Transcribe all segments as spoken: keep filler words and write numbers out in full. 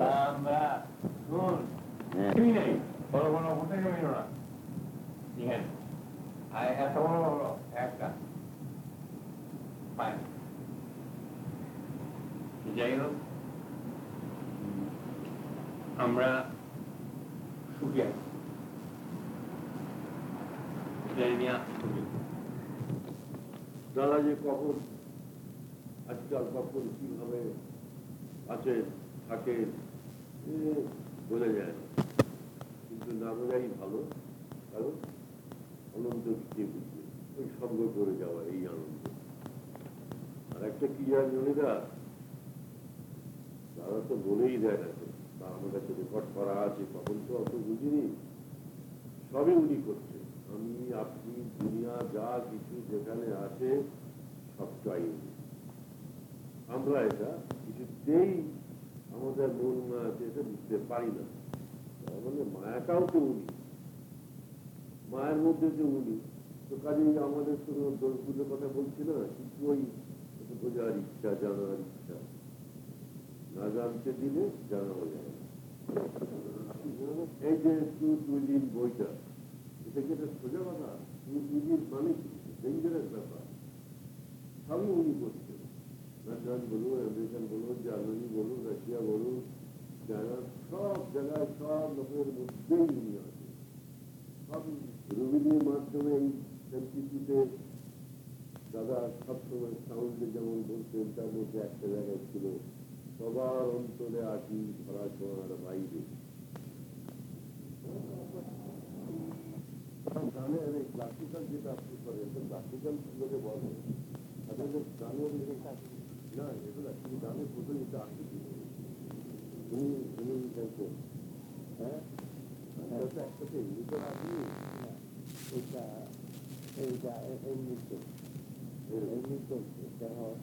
আমরা শুন নেই বড় বড় কোথায় জমিল না এখানে আর এত বড় বড় একটা পাই যাই হোক আমরা সুখী আছি দাদা যে কখন আজকাল কখন কিভাবে আছে থাকে বোঝা যায় না, কিন্তু না বোঝাই ভালো, কারণ আনন্দ কে বুঝবে, ওই সঙ্গ করে যাওয়া এই আনন্দ। আর একটা কি জান জনিদা, দাদা তো বলেই দেয় না, তা আমার কাছে রেকর্ড করা আছে, তখন তো অত বুঝিনি, সবই উনি করছে। আমি আপনি দুনিয়া যা কিছু যেখানে আছে সবটাই উনি। আমরা এটা কিছুতেই আমাদের মন মায়াতে এটা বুঝতে পারি না, মানে মায়াটাও তো উনি, মায়ের মধ্যে যে উনি, তো কাজেই আমাদের তো দোষগুলোর কথা বলছি না, কিন্তু ওই বোঝার ইচ্ছা, জানার ইচ্ছা, না জানতে দিলে জানাও যায় না। এই যে টু টুইলিন বইটা, এটা কি একটা সোজা কথা? টু টুইলিন মানে কি ডেঞ্জারাস ব্যাপার, সবই উনি করছেন। লন্ডন বলুন, আমেরিকান বলুন, জার্মানি বলুন, রাশিয়া বলুন, চায়না, সব জায়গায় সব লোকের মধ্যেই উনি আছে। সবই রবিনের মাধ্যমে এই সেন্টিটিতে দাদা সবসময় সাউন্ডে যেমন বলতেন, তার মধ্যে একটা জায়গায় ছিল সবার অন্তরে আছি ধরা ছোঁয়ার বাইরে। গানের এই ক্লাসিক্যাল যেটা আপনি করেন, ক্লাসিক্যাল লোকে বলে আসলে গানের না, এগুলো আসলে গানের প্রথম এটা আসে কি উনি উনি চাইছেন, হ্যাঁ একসাথে এমনিতে আসেনি, এটা এইটা এমনিতে এমনিতে যেমন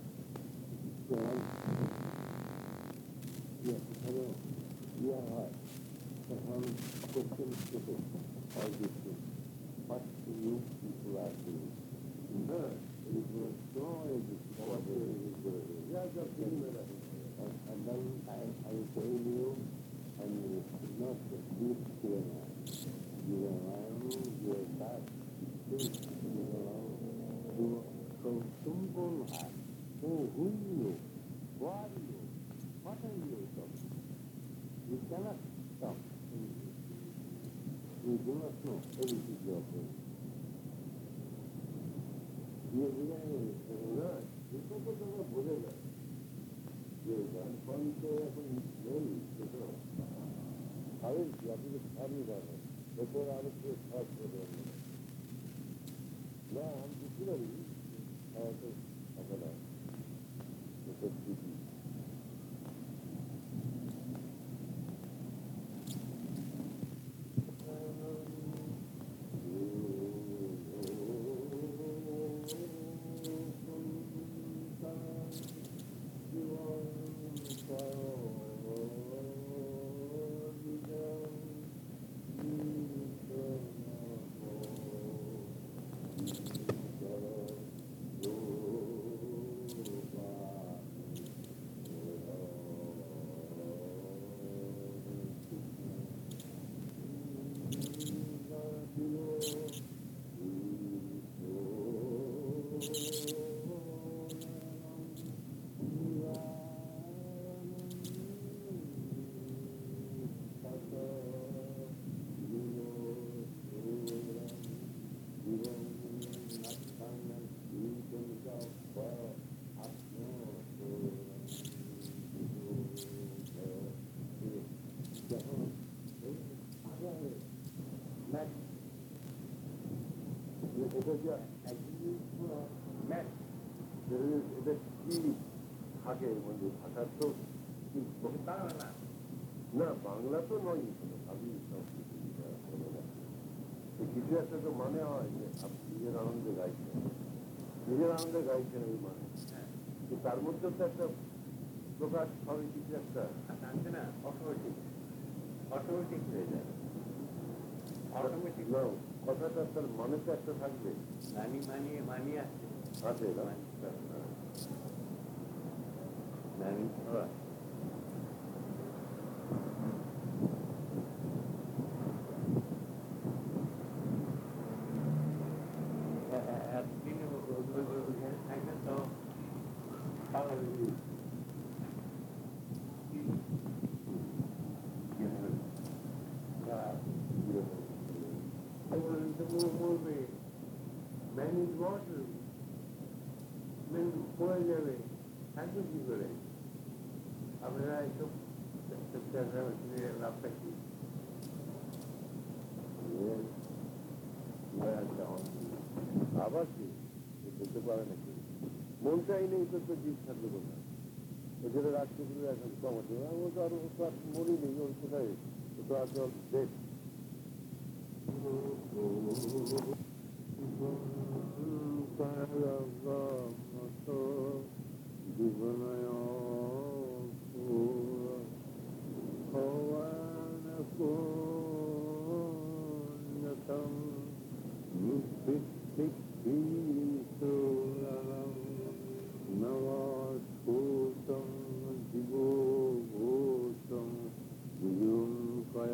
ইয়ে হয় তখন কোশ্চেন থেকে হয় দিচ্ছে what do you people are doing? হ্যাঁ, it was so and, and then I, I tell you, and it's not the deep fear, you know, you are that, you know, you consumable heart, who, who you, who are you, what are you talking? You cannot stop. You do not know everything you are doing. You really, right, you don't know what it is. গান পান তো এখন নেই, আরে আপনি খাবি গানে এরপর আরো কেউ খারাপ করে না, আমি বুঝতে পারি থাকে না এটা কি থাকে মানে ভাষার তো না, বাংলা তো নয়, আমি কিছু একটা তো মানে হয় যে আপনি নিজের আনন্দে গাইছেন, নিজের আনন্দে গাইছেন এই মানে, তার মধ্যে তো একটা প্রকাশ হবে কিছু একটা জানছে না, অটোমেটিক অটোমেটিক হয়ে যায়, অটোমেটিক না, কথাটা তার মানে তো একটা থাকবে, মানি মানিয়ে মানিয়ে আছে আছে মানি Manage water. Men পড়ে যাবে থাকবে কি করে আপনারা একটু লাভটা কি আবার কি বলতে পারে নাকি মনটাই নেই তো তো জিনিস থাকলে কোথায় ওখানে রাষ্ট্রগুলো এখন কমাতে ও তো আর তো আর মনই নেই ওর কোথায় ও তো আসল দেশ জীবনয় নমস্কুতম জীবভূতম বিজুঙ্কয়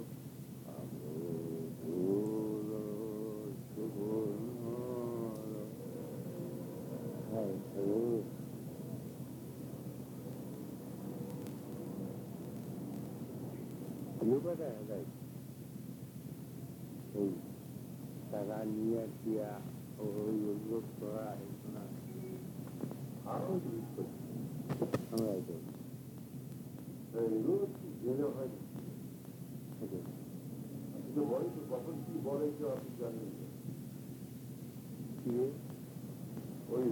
তারা নিয়ে দিয়া ওই অনুরোধ করা না আরো জিনিস করছি আমরা জেলে হয় কিন্তু বলে তো কখন কি বলে কেউ আপনি জানেন কি ওই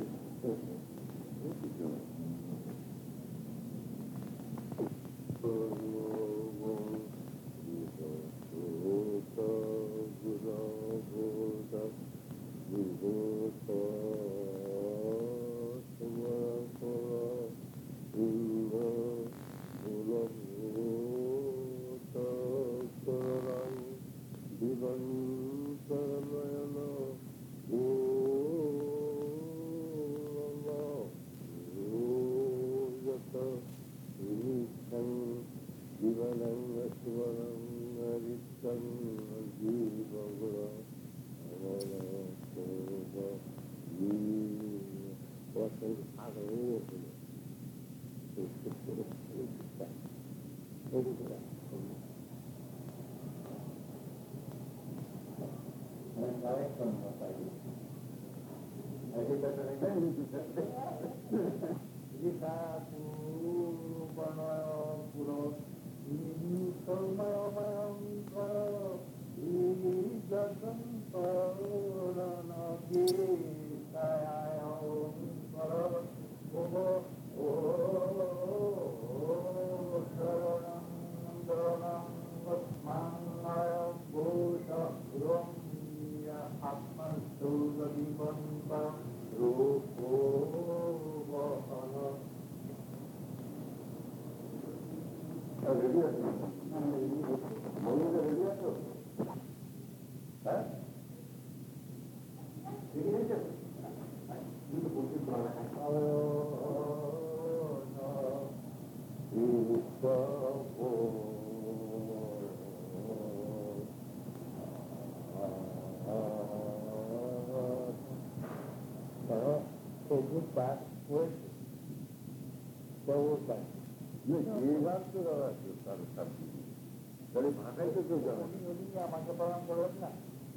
ভাষায় তো কেউ জানে আমাকে প্রমাণ করবেন না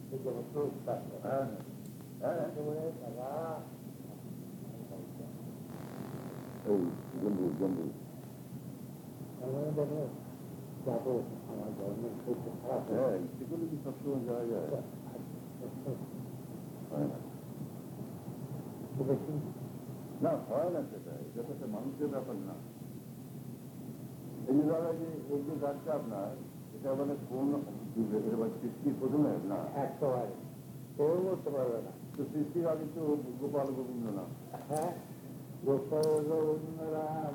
জম্বু জম্বু যাবো আমার ধর্মের খুব খারাপ হ্যাঁ সেগুলো কি সবসময় যাওয়া যায় হয় না না হয় না সেটা এটা তো একটা মানুষের ব্যাপার না এই যে ধরা যে এই যে গাছটা আপনার এটা মানে কোন সৃষ্টির প্রথমে না একেবারে কেউ করতে পারবে না তো সৃষ্টির আগে তো গোপাল গোবিন্দ্রনাথ হ্যাঁ গোপাল রবীন্দ্রনাথ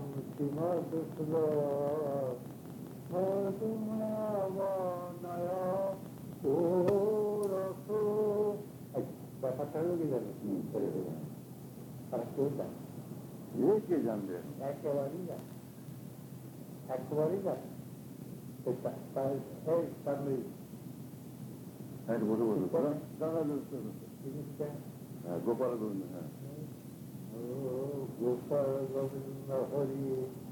ব্যাপারটা হলো কি জানি তারা কেউ জানে কে জানবে একেবারেই জানে একেবারেই জানে গোপাল গোবিন্দ হ্যাঁ গোপাল গোবিন্দ হরি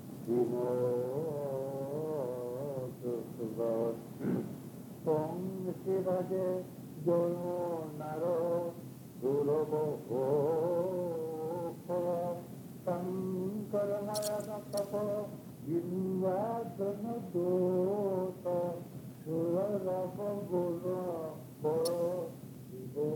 পঙ্ক্তি ভজে জয় নার গৌরব শঙ্কর নয়ন তপ বিন্দাধন দোত সুরব গুণ শিব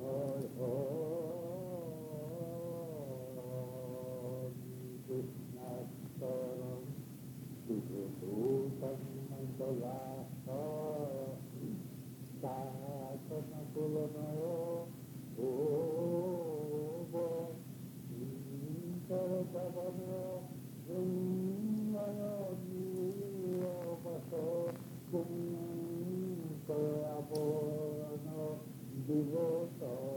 কৃষ্ণাস্তরম সুভূতম মঙ্গলাস্ত শাসন কুলনয় ও শঙ্কর জগন কুঙ্কর আবরণ দিবত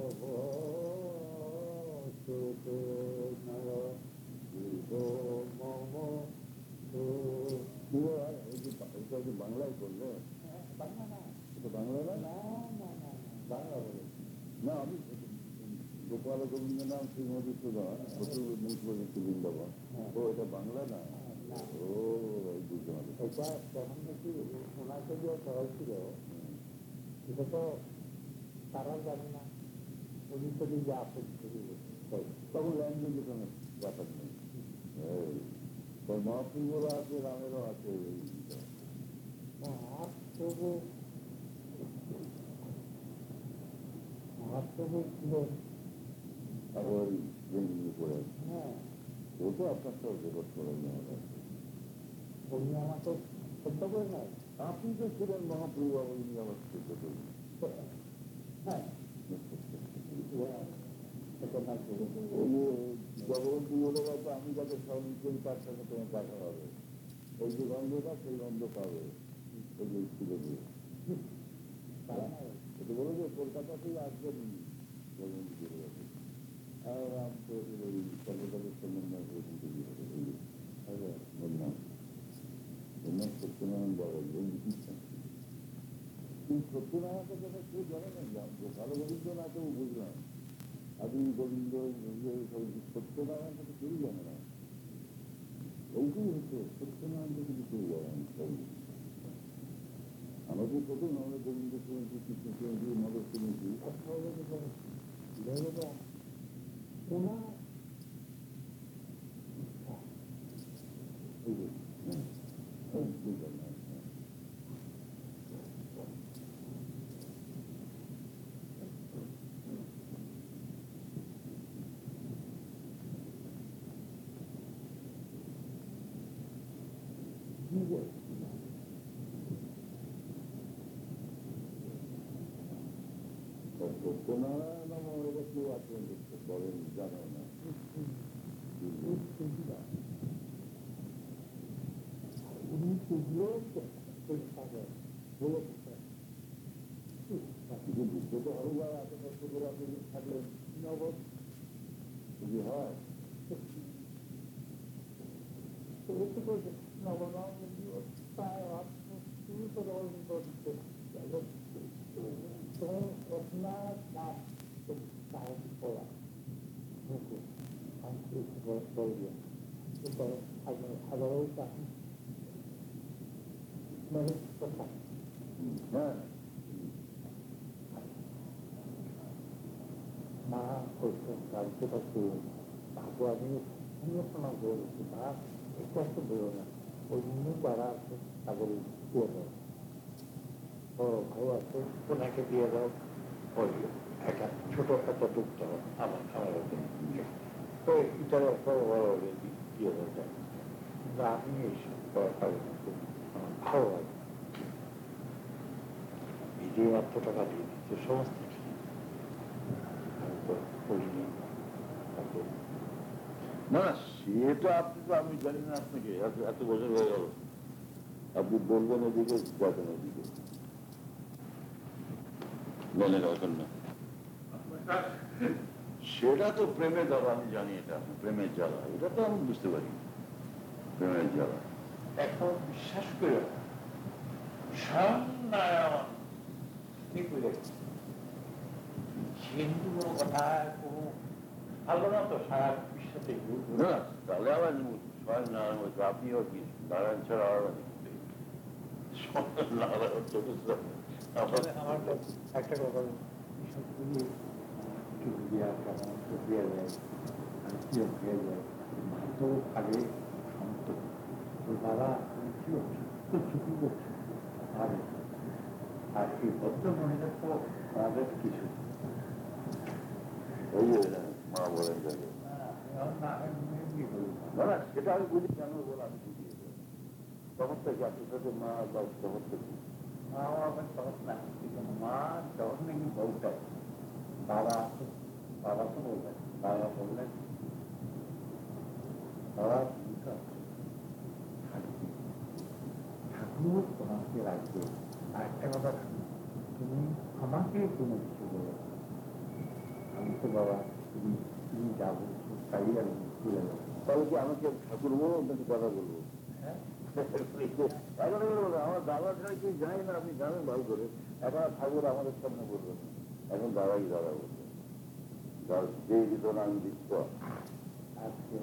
বাংলায় করলে বাংলা না বাংলা বলে না আমি গোপাল গোবিন্দ নাম শ্রী মধুসূদন বৃন্দাবন ও এটা বাংলা না ও বুঝতে পারছি এটা তখন নাকি ওনাকে যে হয়েছিল এটা তো তারা জানে না উনি তো যে আপত্তি তখন ল্যাঙ্গুয়েজের কোনো ব্যাপার নেই মহাপ্রভুরও আছে রামেরও আছে মহাপ্রভু মহাপ্রভু ছিল আবার করে হ্যাঁ ও তো আপনার তো রেকর্ড করেন উনি আমাকে সত্য করে নাই আপনি তো ছিলেন মহাপ্রভু উনি আমার সত্য করেন হ্যাঁ জগবন্ধু বলে গেছে আমি যাকে স্মরণ করি তার সঙ্গে তোমার দেখা হবে ওই যে গন্ধটা সেই গন্ধ পাবে ওই যে স্কুলে গিয়ে এটা বলো যে কলকাতাতেই আসবেন জগবন্ধু চলে গেছে আর আমি তো ওই কলকাতার সম্বন্ধে বললাম বললাম সত্যনারায়ণ বাবা সত্যনারায়ণকে যেটা কেউ জানে না ভালো গোবিন্দ্রনাথেও বুঝলাম আদি গোবিন্দ সত্যনারায়ণকে তো কেউ জানে না ওইটাই হচ্ছে সত্যনারায়ণকে কিন্তু কেউ জানে না আমাদের প্রথম আমরা গোবিন্দ শুনেছি কৃষ্ণ শুনেছি মদর শুনেছি ওনার সত্যনারায়ণ আমার কেউ আছেন বলেন জানে না উনি সেগুলো বলে বুঝতে তো হবে যারা এত কষ্ট করে আপনি থাকলেন নগদ যদি হয় নবনাম প্রায় শুরু করে রত্নাথ দাস সাহেব করা হাজারো কথা হ্যাঁ মা কালকে পাচ্ছি তাকে আমি অন্যতম বলেছি মা একটু একটু বেরো না ওই জন্য যারা আছে তাদের দিয়ে দাও ও ভাই আছে ওনাকে দিয়ে দাও ওই একটা ছোট একটা দুঃখ আমার আমার তো এটা বড় বড় দিয়ে দাও যায় কিন্তু আমি এইসব করা পারি না আমার ভালো লাগে বিজয় এত টাকা দিয়ে দিচ্ছে সমস্ত আমি তো করিনি না সেটা আপনি তো আমি জানি না আপনাকে এত বছর হয়ে গেল আপনি বলবেন এদিকে যাবেন এদিকে বলেন এখন না সেটা তো প্রেমের জ্বালা আমি জানি এটা প্রেমের জ্বালা এটা তো আমি বুঝতে পারি প্রেমের জ্বালা এখন বিশ্বাস করে হিন্দু কোনো কথা কোনো ভালো না তো সারা বিশ্বতে না তাহলে আবার স্বয়ং নারায়ণ বলছে আপনিও কি নারায়ণ ছাড়া আর নারায়ণ চতুর্থ আমার একটা কথা সত্যি চুপিয়া কেমন চুপিয়া যায় কি হয়ে যায় তো আগে শান্ত ওই বাবা কি হচ্ছে চুপি করছে আর আর এই ভদ্র মহিলা তো আমাদের কিছু ওই মা বলেন যাবে না না সেটা আমি বুঝি কেন বলে আমি বুঝিয়ে দেবো সমস্যা কি আপনার সাথে মা বা সমস্যা কি মা আমার সহজ না মা যখন নাকি বলতেন বাবা বাবা তো বললেন বাবা বললেন বাবা ঠাকুর তোমাকে রাখবে আর একটা কথা তুমি আমাকে কোনো কিছু বলো আমি তো বাবা তুমি তুমি যাবো তাই আমি চলে যাবো তাহলে কি আমাকে ঠাকুর বলবো আপনাকে কথা বলবো হ্যাঁ এখন বলবো আমার দাদা ছাড়া কেউ জানি না আপনি জানেন ভালো করে এখন আর ঠাকুর আমাদের সামনে বলবেন এখন দাদাই দাদা বলবেন যে বিধান আমি দিচ্ছ আজকে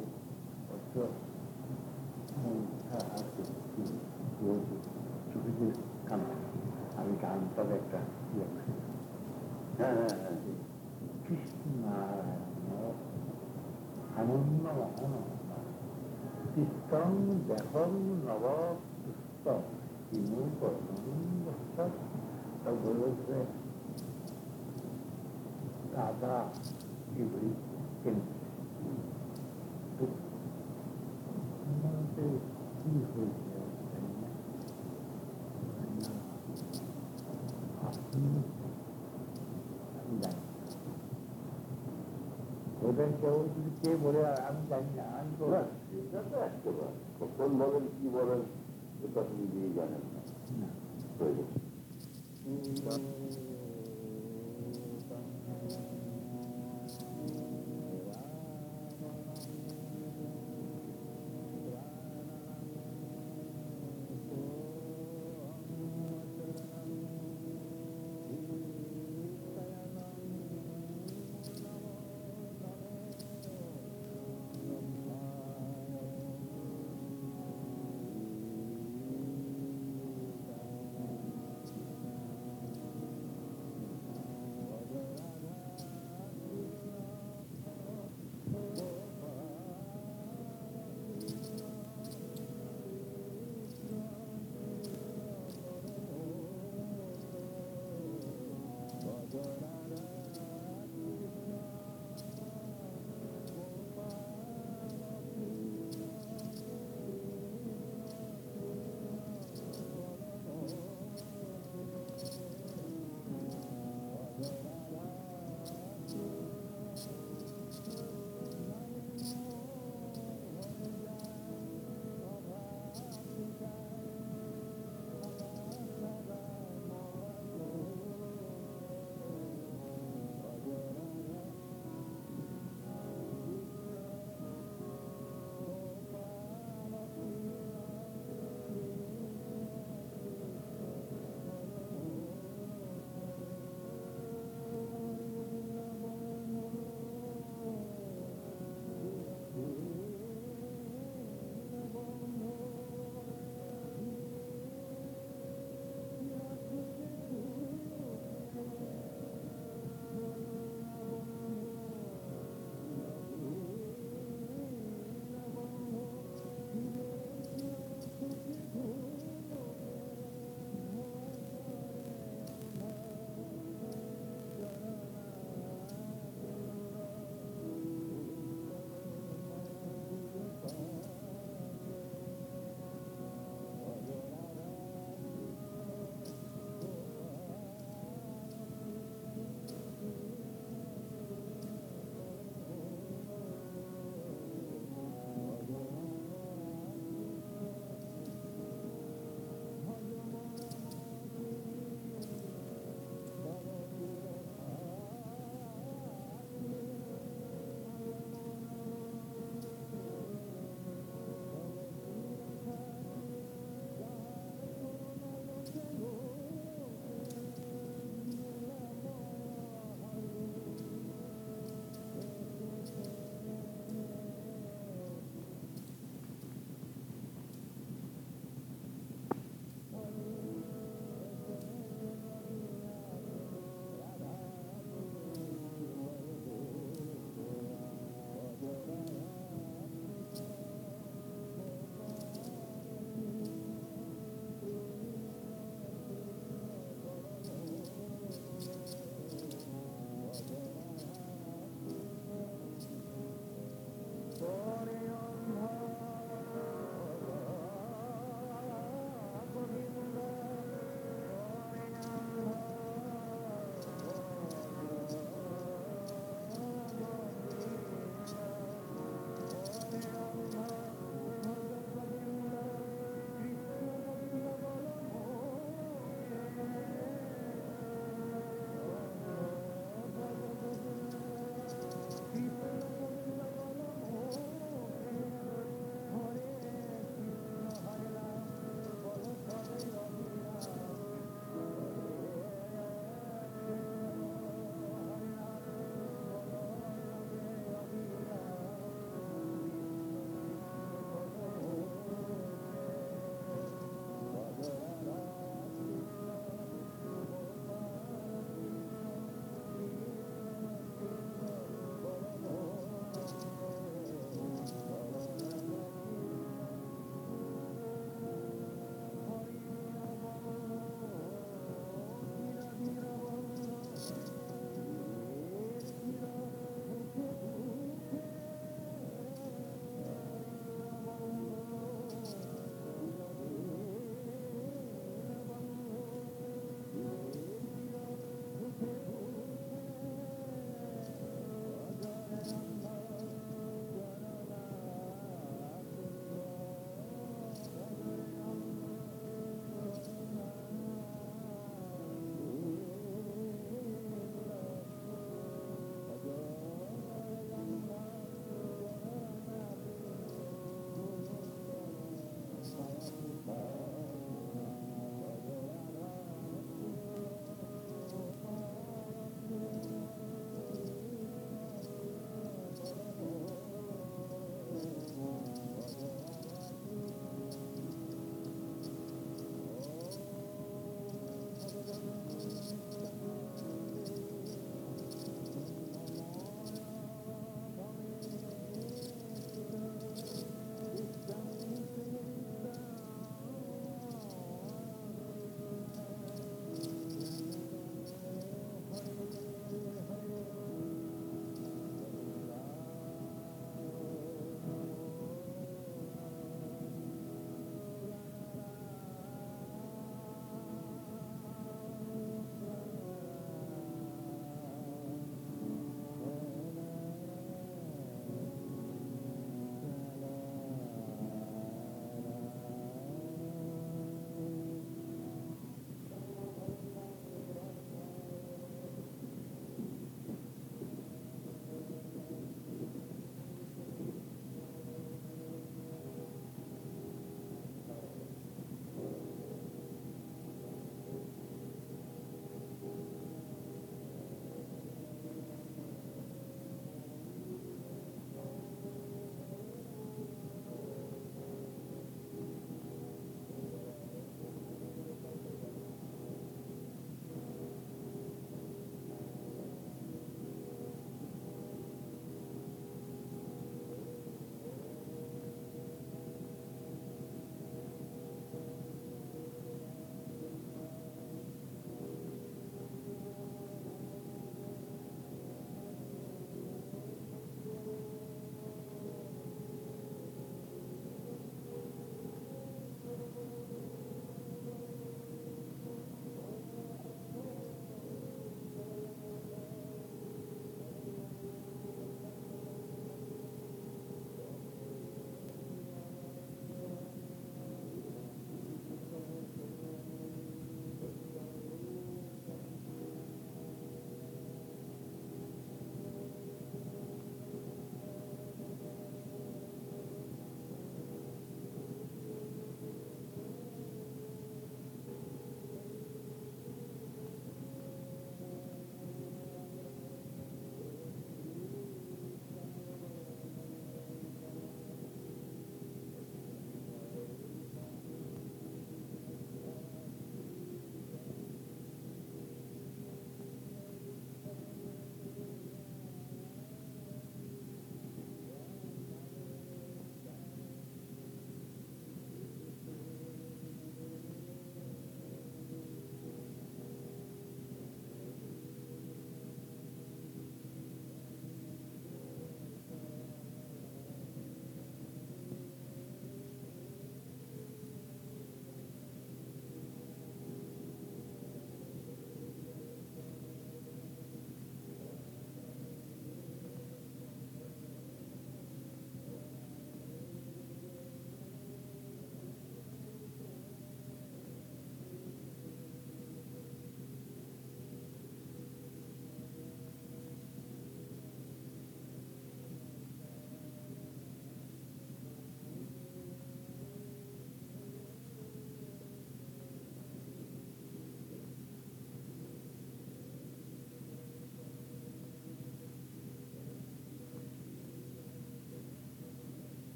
ছুটিতে কান্না আমি গানটার একটা ইয়ে হ্যাঁ হ্যাঁ হ্যাঁ কৃষ্ণ নারায়ণ আনন্দ মহন চিত্তং দেহং নব পুস্তক বলেছে দাদা এগুলি কি হয়েছে আমি জানি ওদের কেউ যদি কে বলে আমি জানি না আমি তো কখন বলেন কি বলেন এটা আপনি দিয়ে জানেন না হয়ে গেছে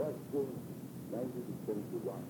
That was nineteen seventy-one.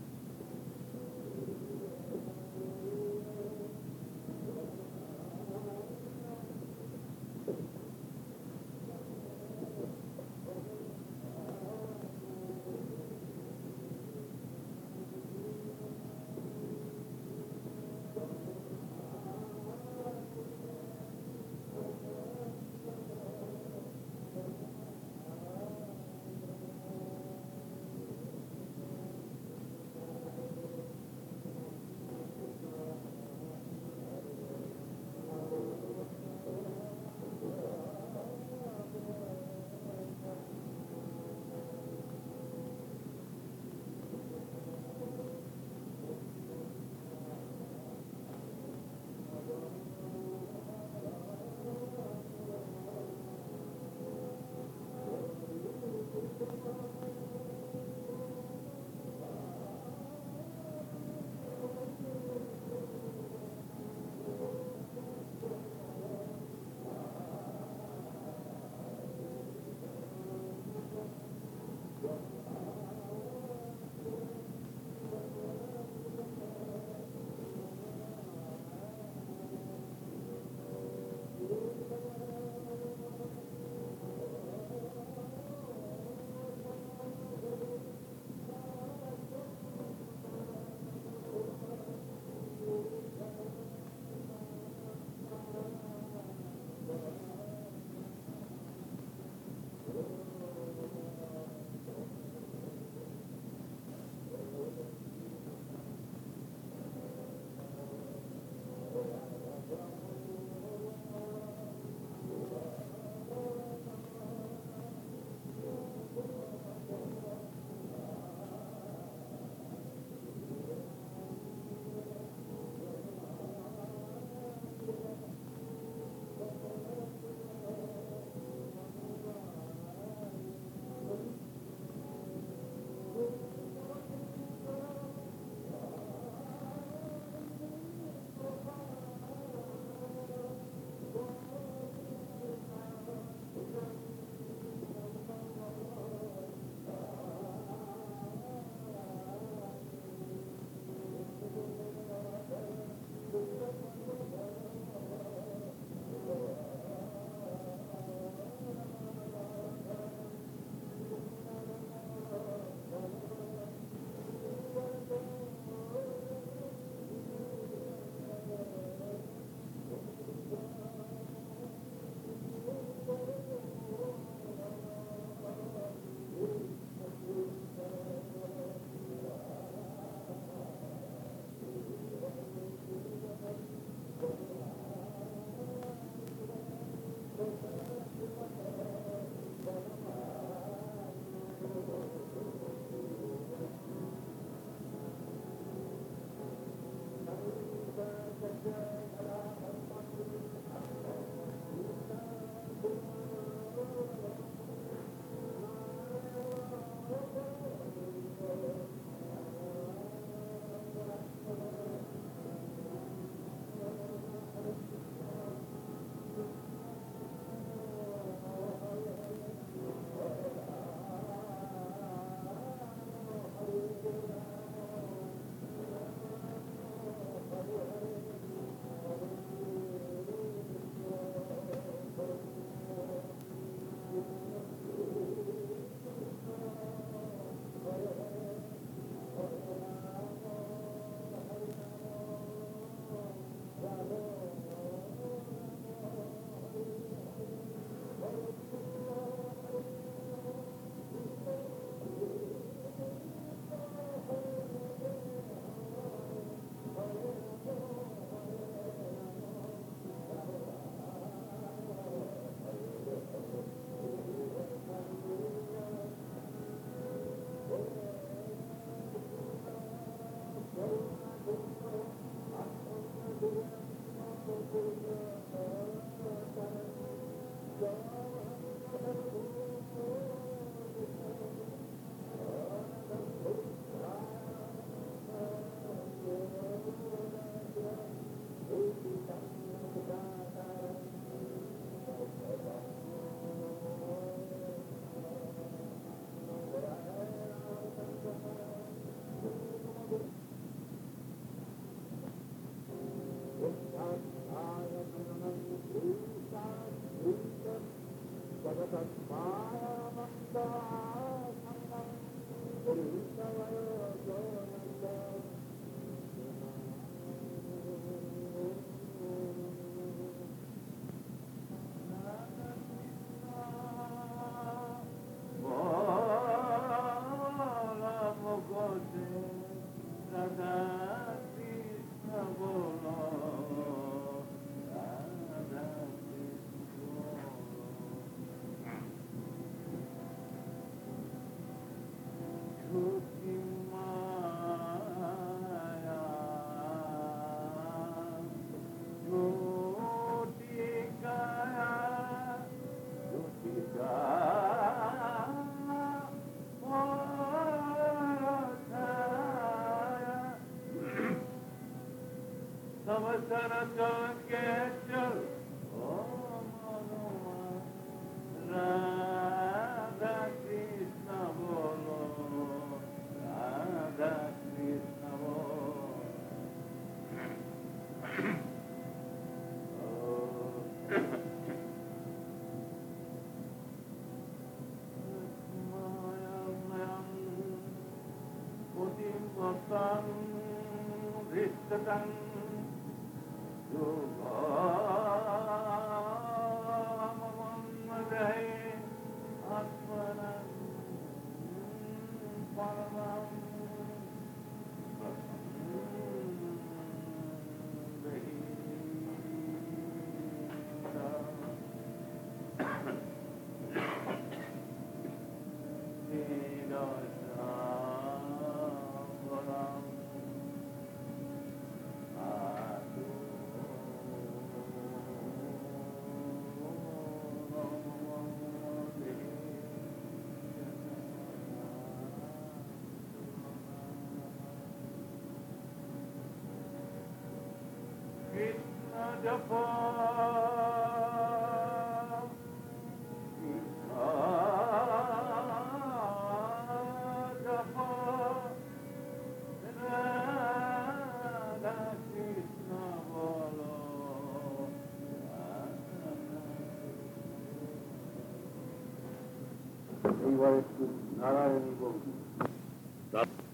এইবার একটু নারায়ণী বলুন।